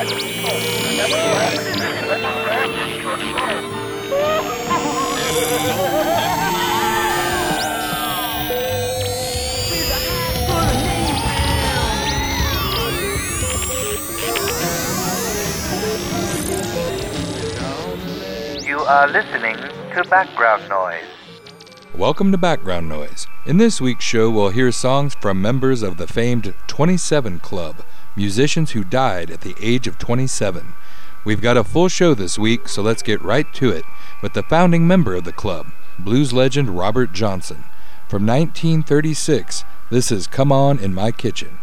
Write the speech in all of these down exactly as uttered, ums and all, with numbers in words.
You are listening to Background Noise. Welcome to Background Noise. In this week's show, we'll hear songs from members of the famed twenty-seven Club, musicians who died at the age of twenty-seven. We've got a full show this week, so let's get right to it with the founding member of the club, blues legend Robert Johnson. From nineteen thirty-six, this is Come On in My Kitchen.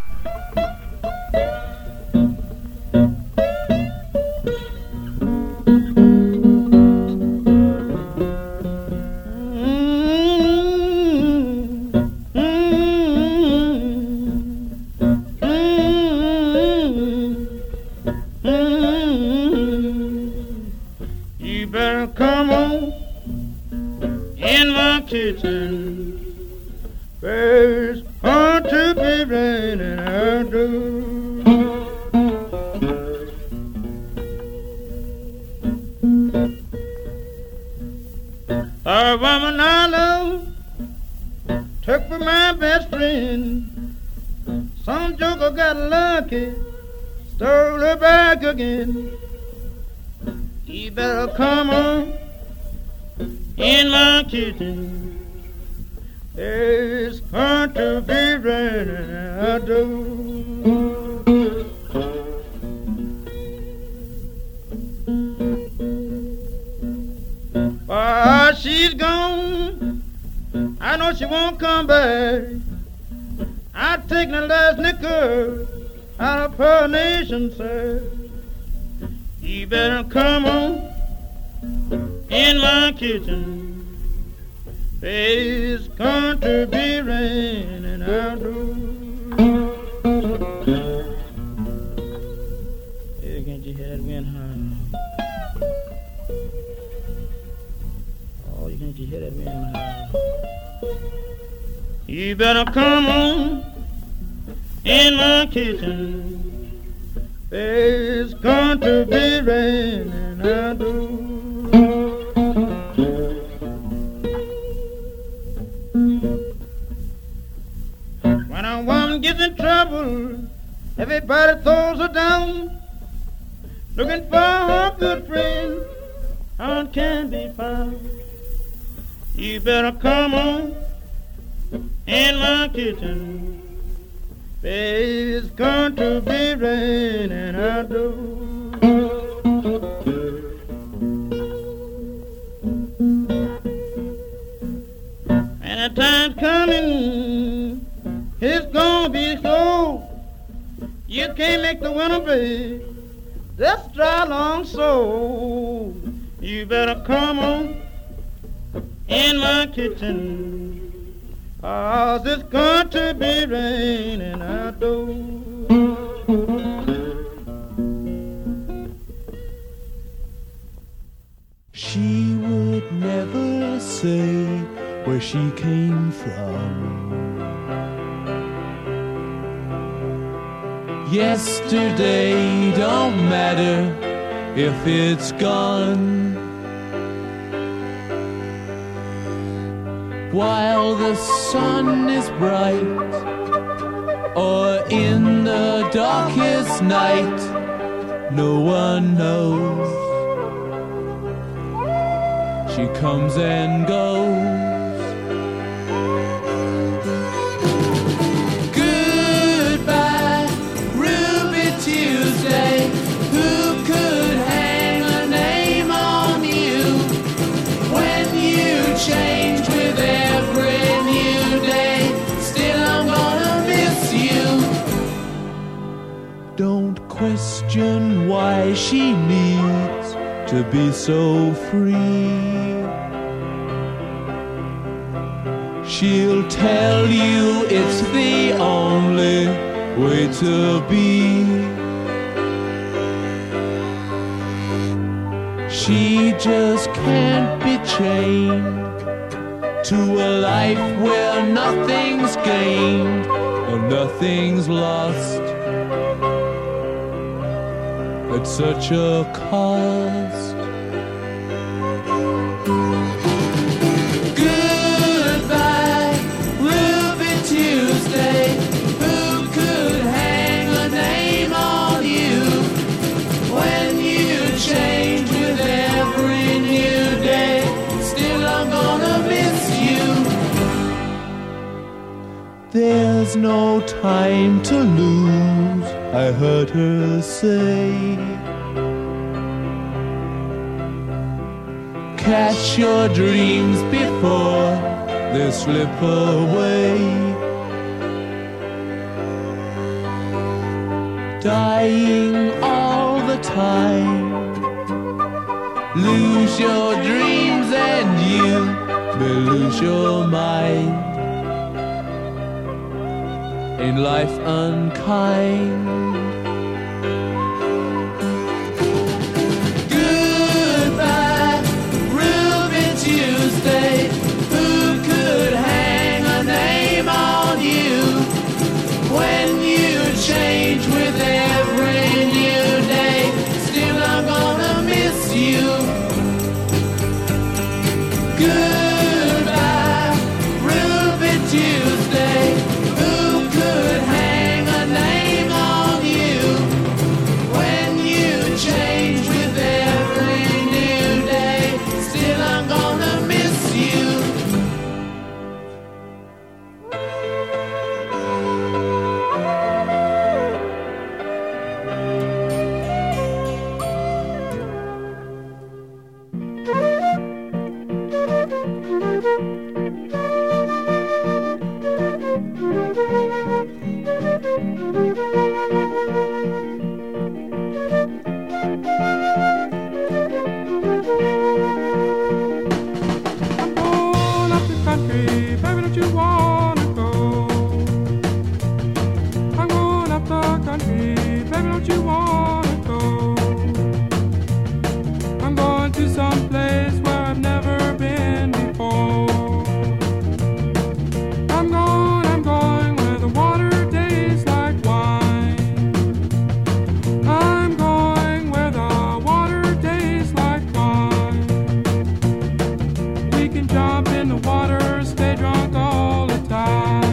A woman I love took for my best friend. Some joker got lucky, stole her back again. You better come on in my kitchen. It's going to be raining outdoors. While she's gone, I know she won't come back. I've taken the last nickel out of her nation, sir. You better come on in my kitchen. It's going to be raining outdoors. Hey, can't you hear that wind howling? Oh, can't you hear that wind howling? You better come on in my kitchen. It's going to be raining outdoors. When a woman gets in trouble, everybody throws her down, looking for her good friend, how can be found? You better come on in my kitchen. It's going to be raining outdoors. And the time's coming, it's gonna be slow. You can't make the winter be just dry long so. You better come on in my kitchen, 'cause it's going to be raining outdoors. She would never say where she came from. Yesterday don't matter if it's gone. While the sun is bright, or in the darkest night, no one knows. She comes and goes. Goodbye, Ruby Tuesday. Who could hang a name on you when you change with every new day? Still I'm gonna miss you. Don't question why she needs to be so free. She'll tell you it's the only way to be. She just can't be chained to a life where nothing's gained and nothing's lost. at such a cost. Goodbye, Ruby Tuesday. Who could hang a name on you when you change with every new day? Still, I'm gonna miss you. There's no time to lose, I heard her say. Catch your dreams before they slip away. Dying all the time. Lose your dreams and you may lose your mind. In life unkind. Goodbye, Ruby Tuesday. Who could hang a name on you when you change with every new day? Still, I'm gonna miss you. Goodbye, Ruby Tuesday. Who could hang a name on you when you change with every new day? Still, I'm gonna miss you. Going up the country, baby, don't you wanna go? I'm going up the country, baby, don't you wanna go? I'm going to some place where I've never been before. I'm going, I'm going where the water tastes like wine. I'm going where the water tastes like wine. We can jump in the water, stay drunk all the time.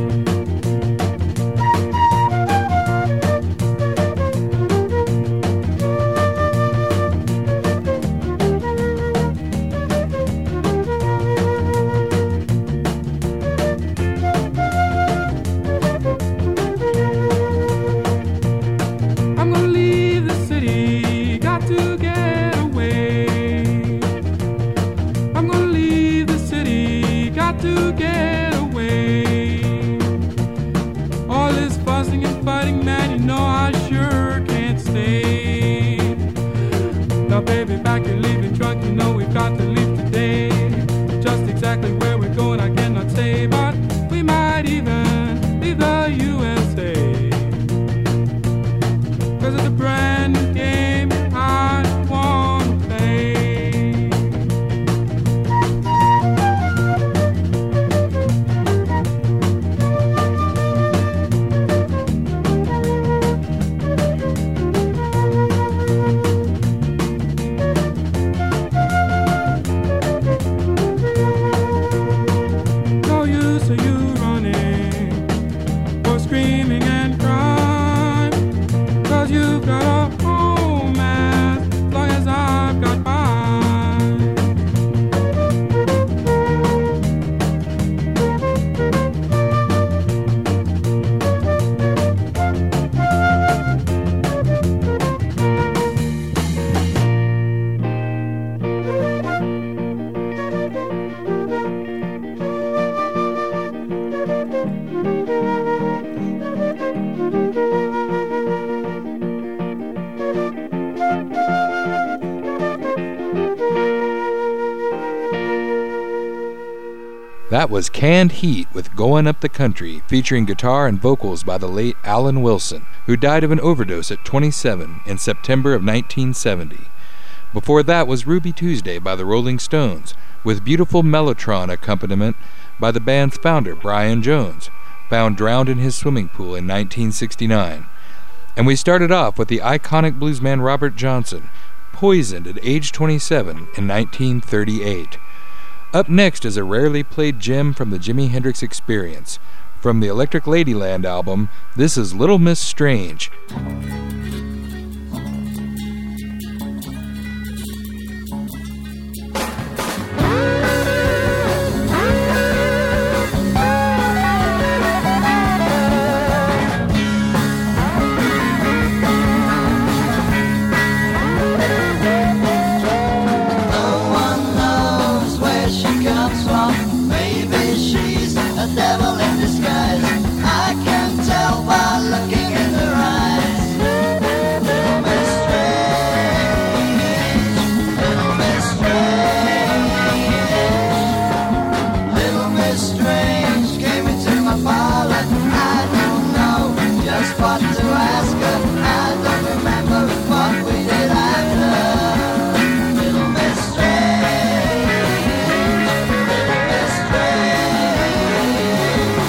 I'm gonna leave the city, got to get away. I'm gonna leave the city, got to get away. All this fussing and fighting, man, you know I sure can't stay. Now, baby, back your leaving truck, you know we've got to leave today. Just exactly where we're going, I cannot say, but we might even leave the U S A. Cause it's a brand new game I wanna play. No use of you running or screaming and crying, cause you've got a home as long as I've got mine. That was Canned Heat with Going Up the Country, featuring guitar and vocals by the late Alan Wilson, who died of an overdose at twenty-seven in September of nineteen seventy. Before that was Ruby Tuesday by the Rolling Stones, with beautiful mellotron accompaniment by the band's founder, Brian Jones, found drowned in his swimming pool in nineteen sixty-nine. And we started off with the iconic bluesman Robert Johnson, poisoned at age twenty-seven in nineteen thirty-eight. Up next is a rarely played gem from the Jimi Hendrix Experience. From the Electric Ladyland album, this is Little Miss Strange. Strange,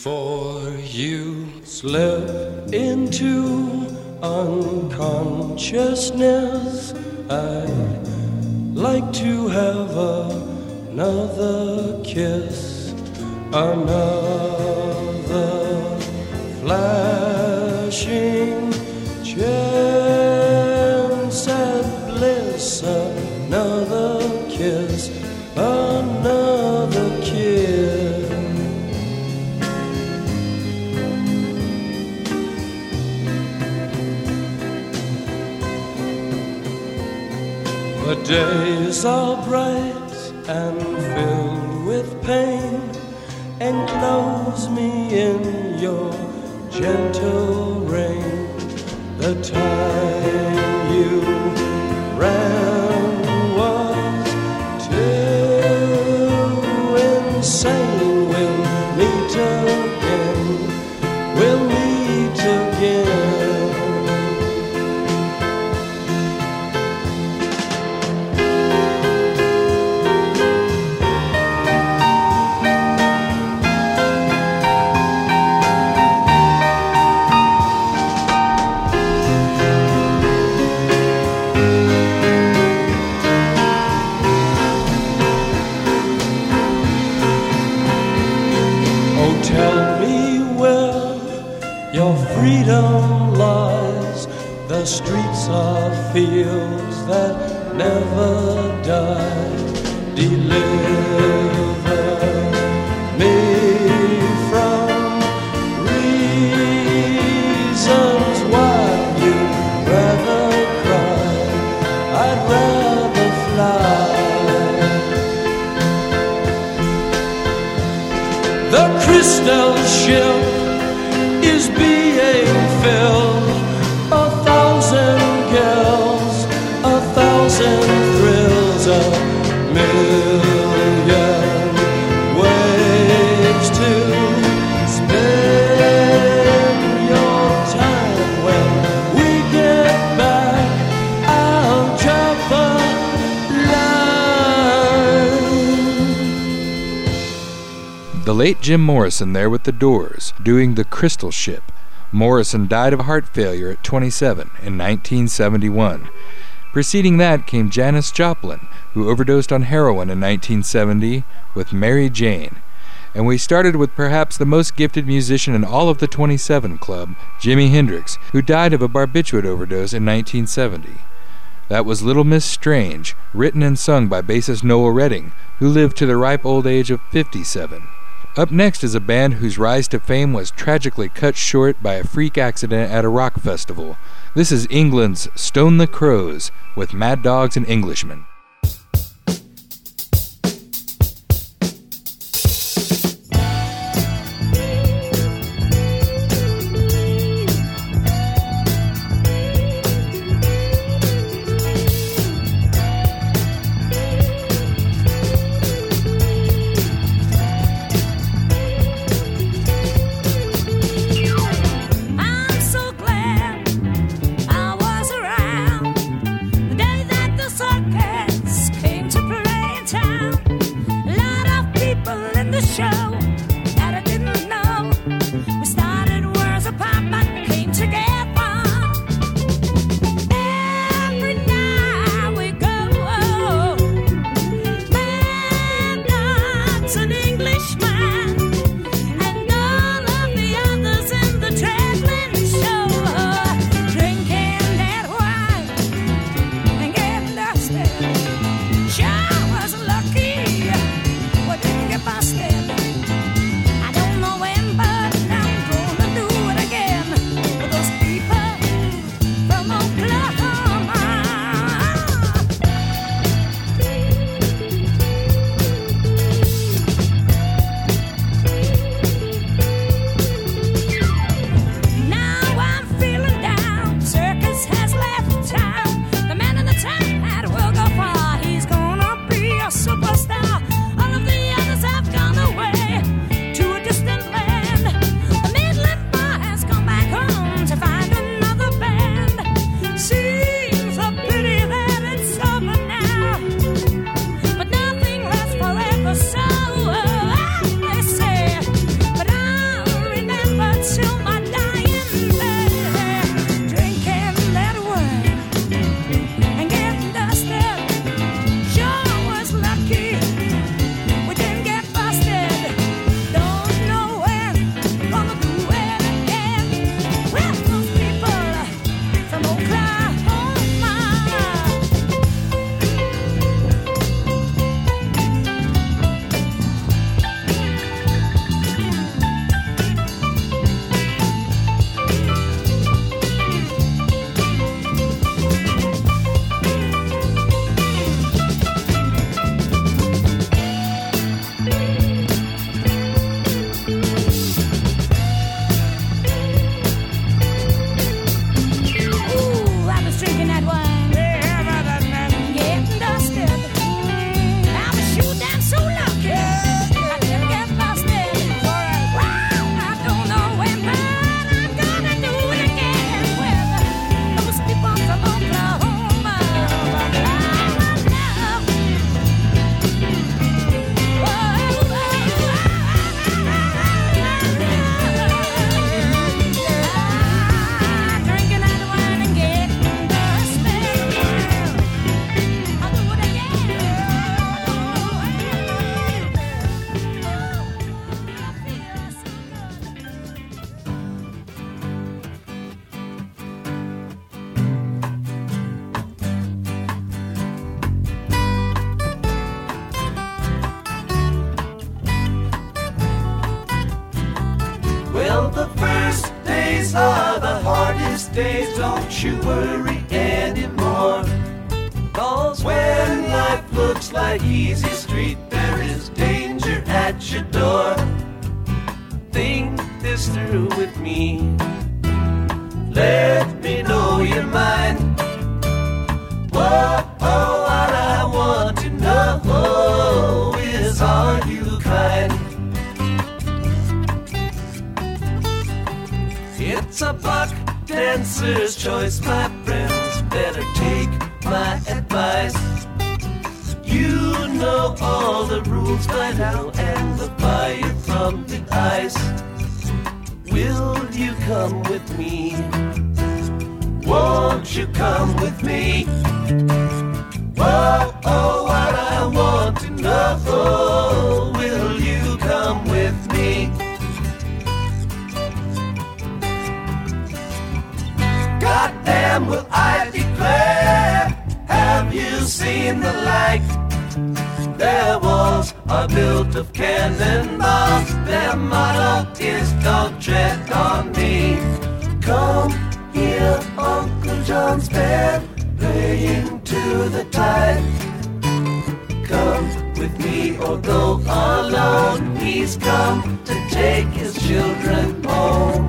Before you slip into unconsciousness, I'd like to have another kiss, another flashing chance at bliss, another kiss, another kiss. The days are bright and filled with pain. Enclose me in your gentle rain. The time you ran was too insane. We'll meet again. We'll meet again. Freedom lies. The streets are fields that never die. Deliver me from reasons why you'd rather cry. I'd rather fly. The crystal ship is being filled. A thousand girls, a thousand thrills, a million ways to spend your time. When we get back, I'll drop a line. The late Jim Morrison there with the Doors, doing The Crystal Ship. Morrison died of heart failure at twenty-seven in nineteen seventy-one. Preceding that came Janis Joplin, who overdosed on heroin in nineteen seventy with Mary Jane. And we started with perhaps the most gifted musician in all of the twenty-seven Club, Jimi Hendrix, who died of a barbiturate overdose in nineteen seventy. That was Little Miss Strange, written and sung by bassist Noel Redding, who lived to the ripe old age of fifty-seven. Up next is a band whose rise to fame was tragically cut short by a freak accident at a rock festival. This is England's Stone the Crows with Mad Dogs and Englishmen. I was around the day that the circus These are the hardest days, don't you worry anymore. 'Cause when life looks like easy street, there is danger at your door. Think this through with me. Let me know your mind. Whoa, oh, what I want to know is, are you kind? It's a buck dancer's choice, my friends. Better take my advice. You know all the rules by now, and the fire from the ice. Will you come with me? Won't you come with me? Whoa, oh, what I want to know, will you come with me? Goddamn, will I declare, have you seen the like? Their walls are built of cannonballs. Their motto is don't tread on me. Come here, Uncle John's band playing to the tide. Come with me or go alone. He's come to take his children home.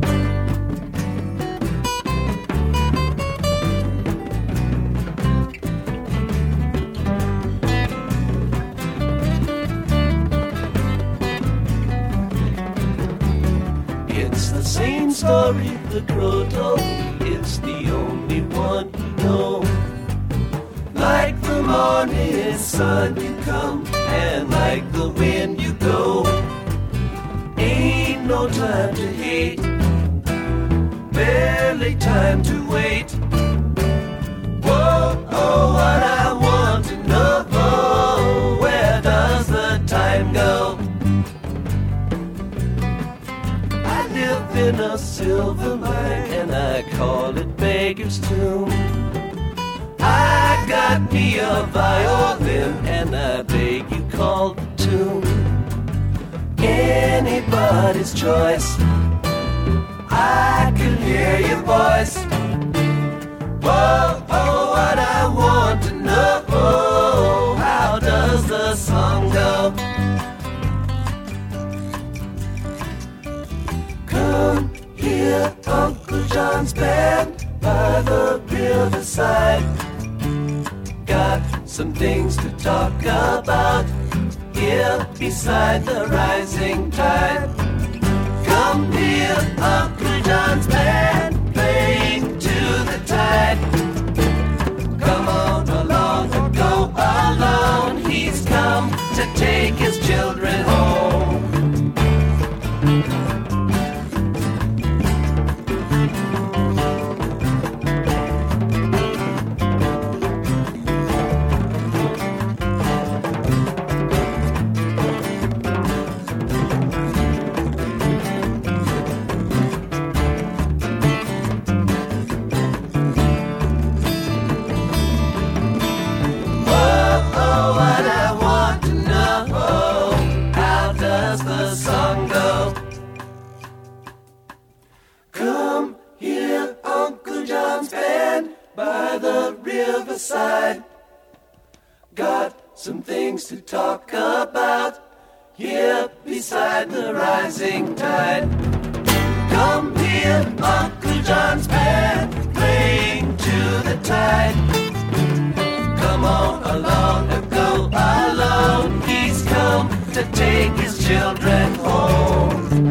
Same story the crow told me, it's the only one you know. Like the morning sun you come, and like the wind you go. Ain't no time to hate, barely time to wait. Whoa, oh, what I want to know, where does the time go? In a silver mine, and I call it Beggar's Tomb. I got me a violin, and I beg you call the tune. Anybody's choice, I can hear your voice. Whoa, oh, what I want to know, how does the song go? Come here, Uncle John's band by the riverside. Got some things to talk about here beside the rising tide. Come here, Uncle John's band playing to the tide. Come on along and go alone. He's come to take his children home. Got some things to talk about here beside the rising tide. Come here, Uncle John's band playing to the tide. Come on along and go alone. He's come to take his children home.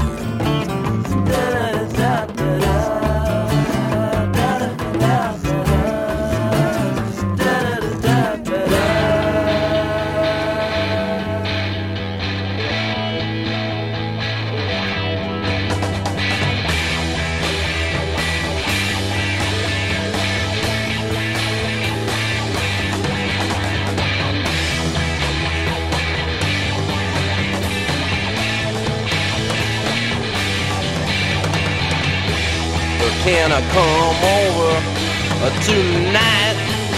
Can I come over uh, tonight?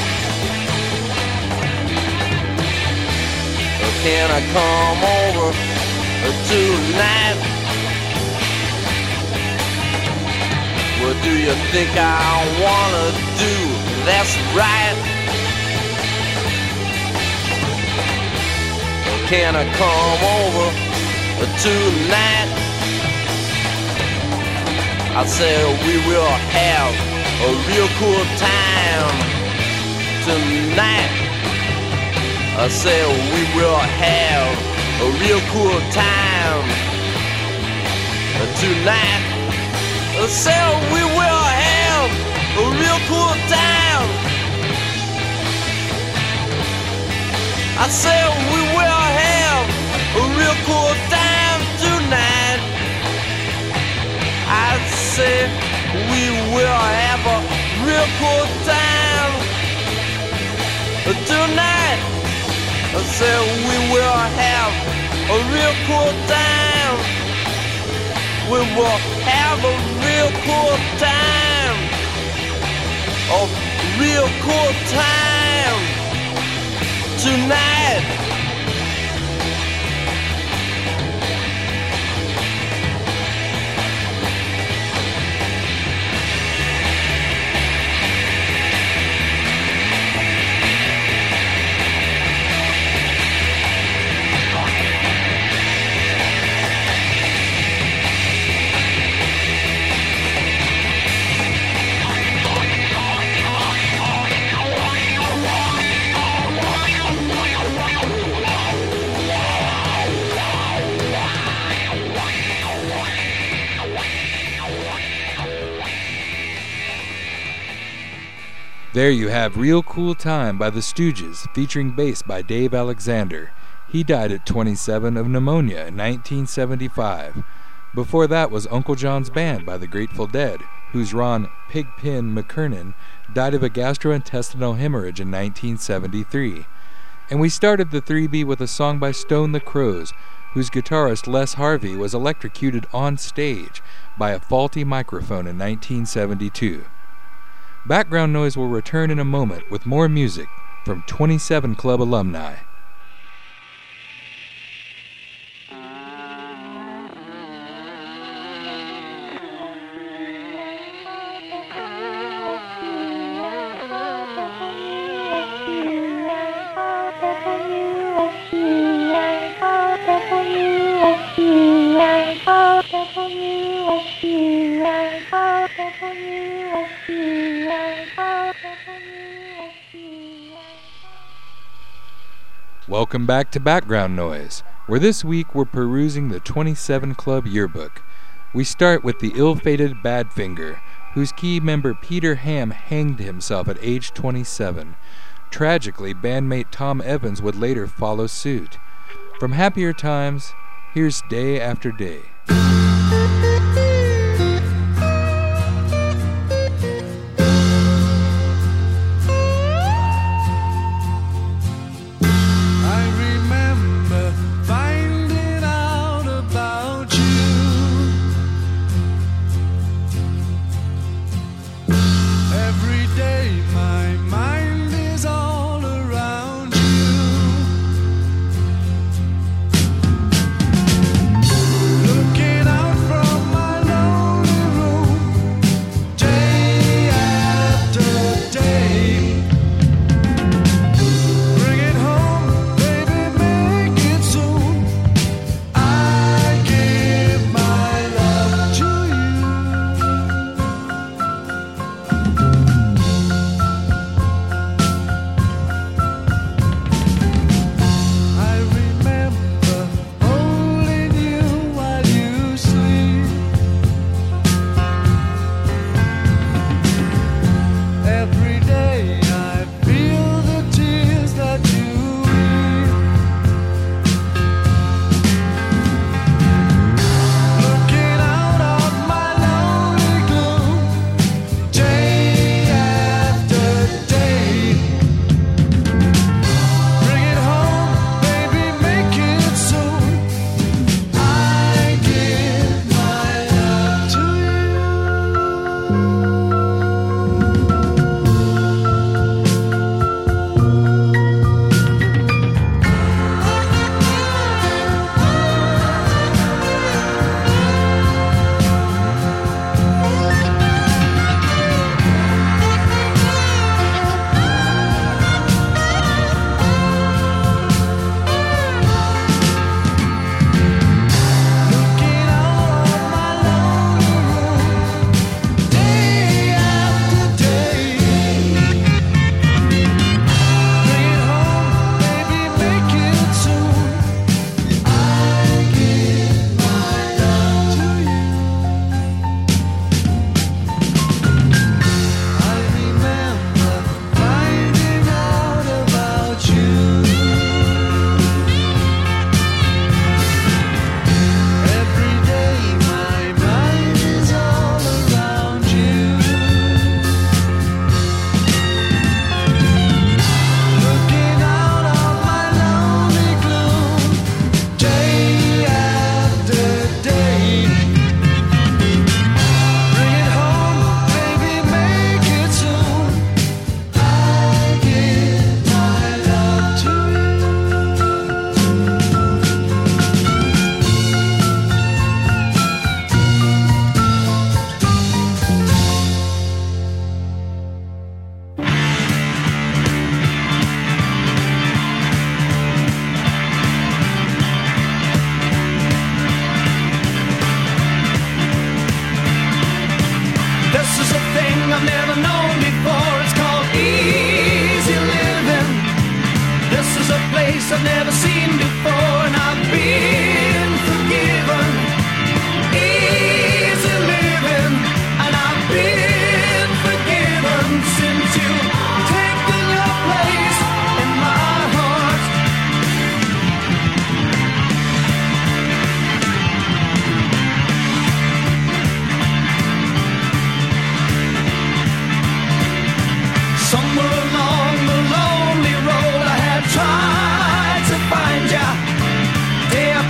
Or can I come over uh, tonight? What do you think I wanna do? That's right. Can I come over tonight? I said we will have a real cool time tonight. I said we will have a real cool time tonight. I said we will have a real cool time. I said we will have a real cool time tonight. I said we will have a real cool time tonight. I said we will have a real cool time. We will have a real cool time. A real cool time tonight. There you have Real Cool Time by the Stooges, featuring bass by Dave Alexander. He died at twenty-seven of pneumonia in nineteen seventy-five. Before that was Uncle John's Band by the Grateful Dead, whose Ron Pigpen McKernan died of a gastrointestinal hemorrhage in nineteen seventy-three. And we started the three B with a song by Stone the Crows, whose guitarist Les Harvey was electrocuted on stage by a faulty microphone in nineteen seventy-two. Background Noise will return in a moment with more music from twenty-seven Club alumni. Welcome back to Background Noise, where this week we're perusing the twenty-seven Club yearbook. We start with the ill-fated Badfinger, whose key member Peter Ham hanged himself at age twenty-seven. Tragically, bandmate Tom Evans would later follow suit. From happier times, here's Day After Day. Look This is a thing I've never known before. It's called easy living. This is a place I've never seen before, and I've been forgiven. Easy living, and I've been forgiven since you've taken your place in my heart. Somewhere along the lonely road I had tried to find ya. Day after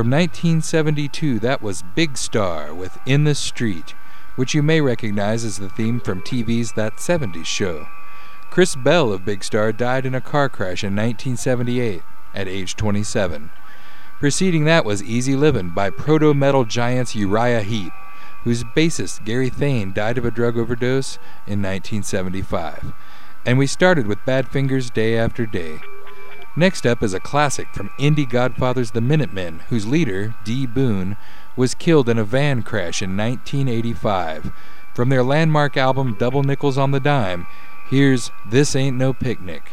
From nineteen seventy-two, that was Big Star with In the Street, which you may recognize as the theme from T V's That seventies Show. Chris Bell of Big Star died in a car crash in nineteen seventy-eight at age twenty-seven. Preceding that was Easy Livin' by proto-metal giants Uriah Heep, whose bassist Gary Thane died of a drug overdose in nineteen seventy-five. And we started with Badfinger's Day After Day. Next up is a classic from indie godfathers the Minutemen, whose leader, Dee Boone, was killed in a van crash in nineteen eighty-five. From their landmark album Double Nickels on the Dime, here's This Ain't No Picnic.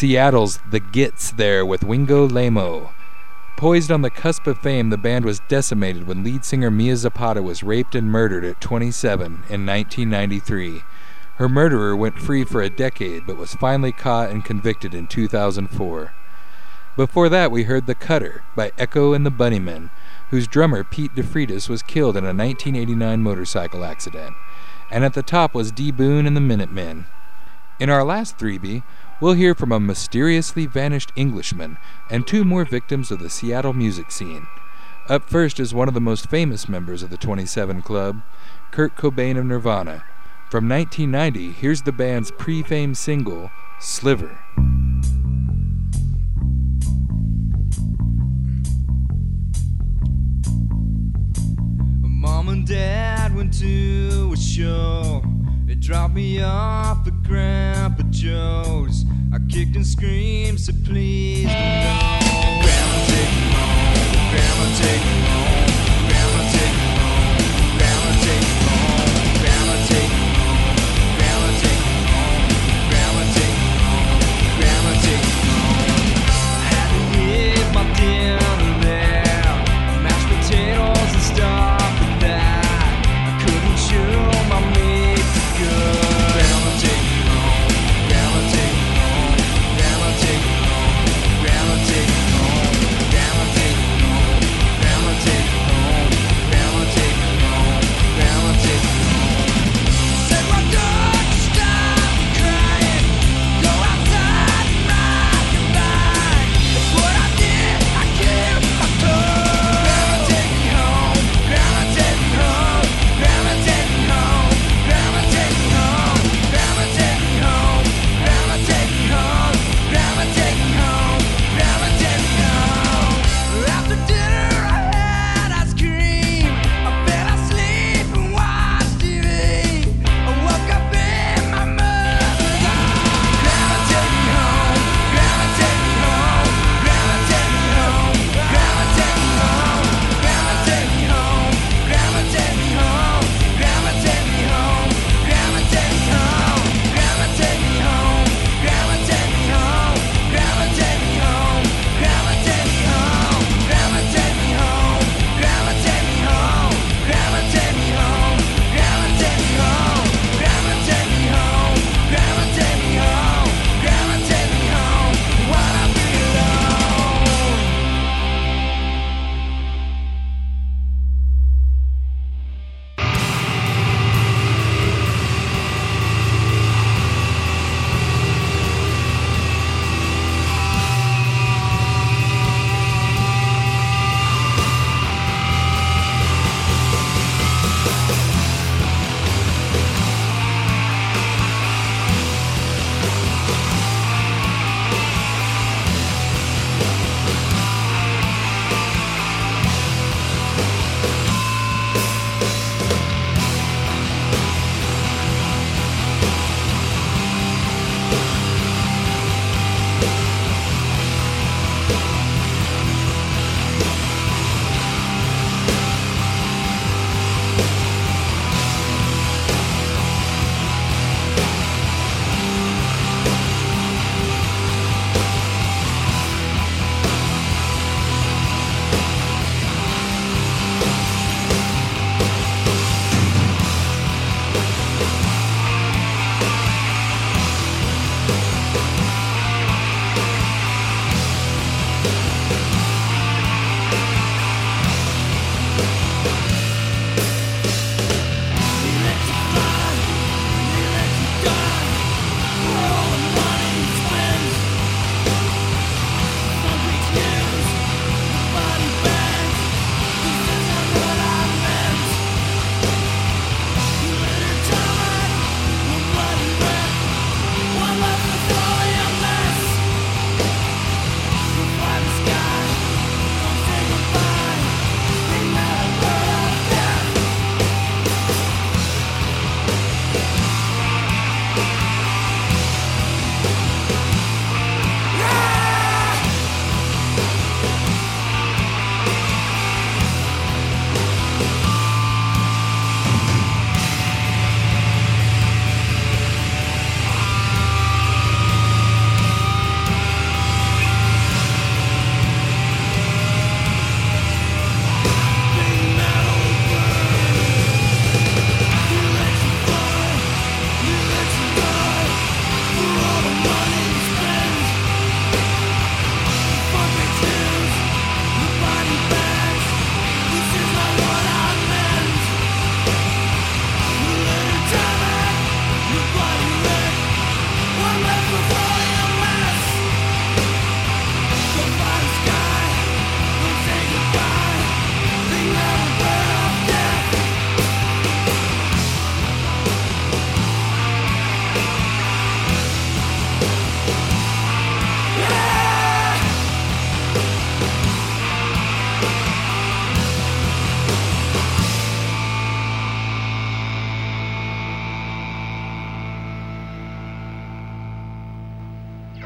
Seattle's The Gits there with Wingo Lamo. Poised on the cusp of fame, the band was decimated when lead singer Mia Zapata was raped and murdered at twenty-seven in nineteen ninety-three. Her murderer went free for a decade, but was finally caught and convicted in two thousand four. Before that, we heard The Cutter by Echo and the Bunnymen, whose drummer Pete DeFreitas was killed in a nineteen eighty-nine motorcycle accident. And at the top was D. Boone and the Minutemen. In our last three B, we'll hear from a mysteriously vanished Englishman and two more victims of the Seattle music scene. Up first is one of the most famous members of the twenty-seven Club, Kurt Cobain of Nirvana. From nineteen ninety, here's the band's pre-fame single, Sliver. Mom and Dad went to a show. They dropped me off at Grandpa Joe's. I kicked and screamed, said please no. Grandma take me home, Grandma take me home, Grandma take me home, Grandma take me home, Grandma take me home, Grandma take me home, Grandma take me home, Grandma take me home. I had to eat my dinner there, mashed potatoes and stuff like that. I couldn't chew my meat good. Grandma take me home, Grandma take me home, Grandma take me home, Grandma take me home, Grandma take me home, Grandma take me home.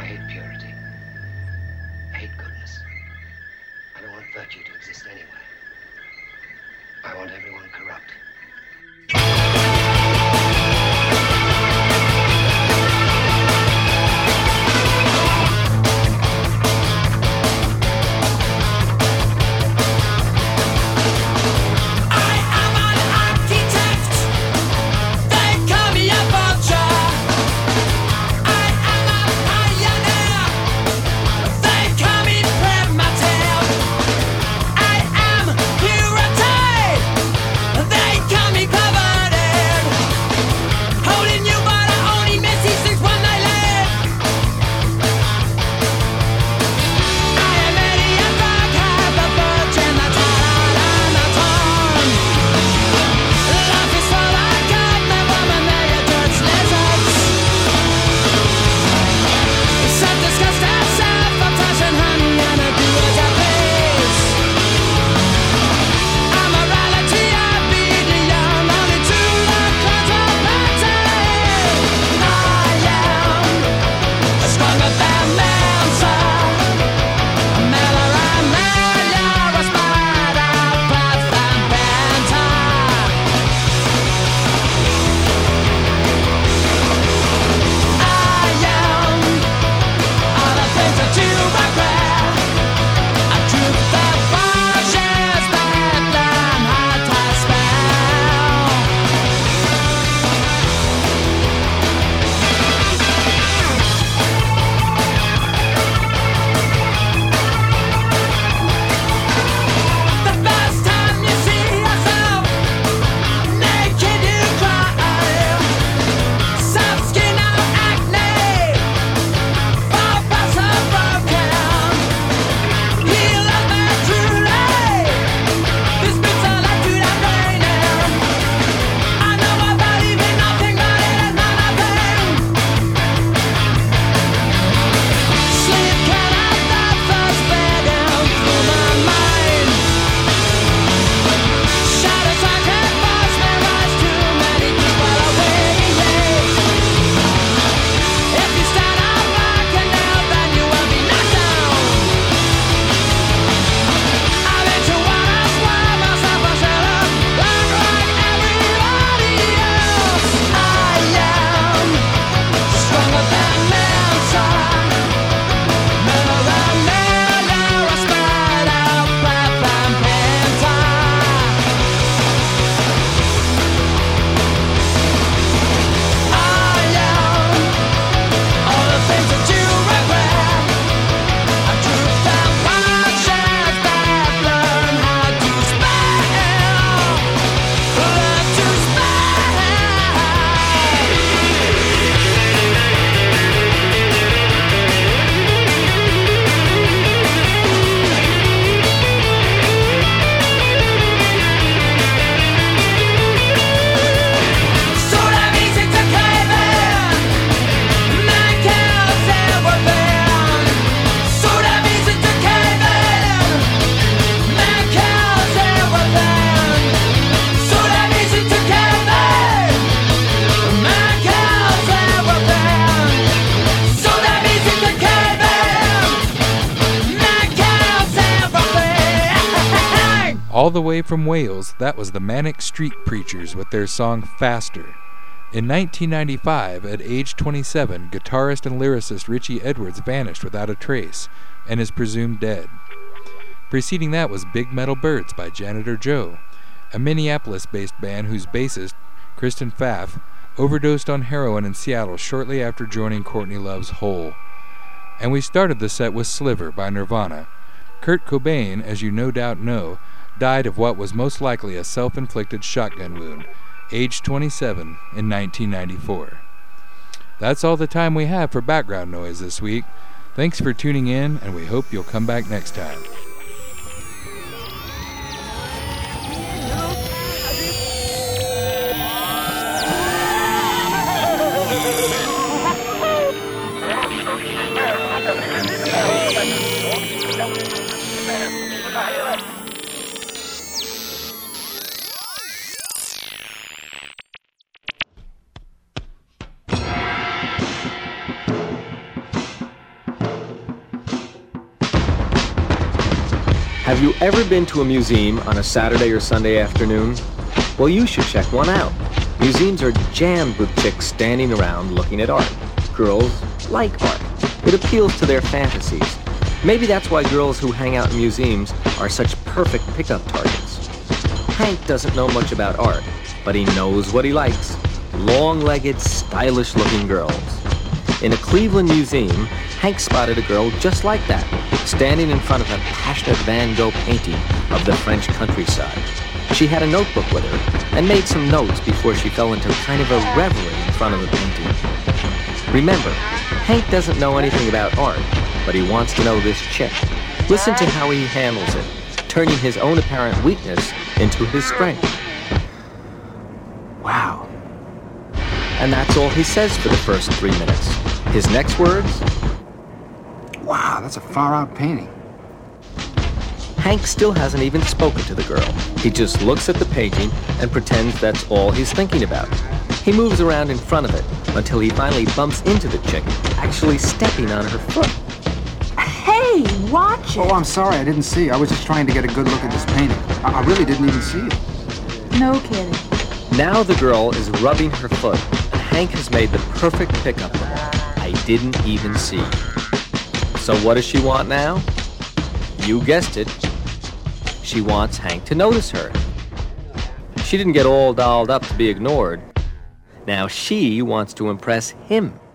hate purity. I hate goodness. I don't want virtue to exist anywhere. I want everyone corrupt. All the way from Wales, that was the Manic Street Preachers with their song Faster. In nineteen ninety-five, at age twenty-seven, guitarist and lyricist Richie Edwards vanished without a trace and is presumed dead. Preceding that was Big Metal Birds by Janitor Joe, a Minneapolis-based band whose bassist, Kristen Pfaff, overdosed on heroin in Seattle shortly after joining Courtney Love's Hole. And we started the set with Sliver by Nirvana. Kurt Cobain, as you no doubt know, died of what was most likely a self-inflicted shotgun wound, aged twenty-seven, in nineteen ninety-four. That's all the time we have for background noise this week. Thanks for tuning in, and we hope you'll come back next time. Have you ever been to a museum on a Saturday or Sunday afternoon? Well, you should check one out. Museums are jammed with chicks standing around looking at art. Girls like art. It appeals to their fantasies. Maybe that's why girls who hang out in museums are such perfect pickup targets. Hank doesn't know much about art, but he knows what he likes. Long-legged, stylish-looking girls. In a Cleveland museum, Hank spotted a girl just like that, standing in front of a passionate Van Gogh painting of the French countryside. She had a notebook with her and made some notes before she fell into kind of a reverie in front of the painting. Remember, Hank doesn't know anything about art, but he wants to know this chick. Listen to how he handles it, turning his own apparent weakness into his strength. Wow. And that's all he says for the first three minutes. His next words? Wow, that's a far-out painting. Hank still hasn't even spoken to the girl. He just looks at the painting and pretends that's all he's thinking about. He moves around in front of it until he finally bumps into the chick, actually stepping on her foot. Hey, watch it! Oh, I'm sorry, I didn't see. I was just trying to get a good look at this painting. I, I really didn't even see it. No kidding. Now the girl is rubbing her foot, and Hank has made the perfect pickup of her. I didn't even see. So what does she want now? You guessed it. She wants Hank to notice her. She didn't get all dolled up to be ignored. Now she wants to impress him.